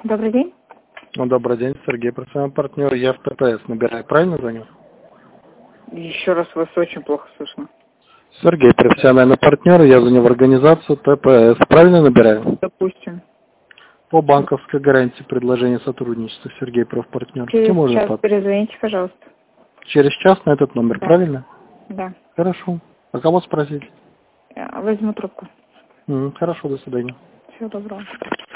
Добрый день. Ну, добрый день, Сергей, профессиональный партнер. Я в ТПС набираю. Правильно звоню? Еще раз вас очень плохо слышно. Сергей, профессиональный партнер. Я звоню в организацию ТПС. Правильно набираю? Допустим. По банковской гарантии предложение сотрудничества. Сергей, профпартнер. Через можно час перезвоните, пожалуйста. Через час на этот номер, Да. правильно? Да. Хорошо. А кого спросить? Я возьму трубку. Хорошо, до свидания. Всего доброго.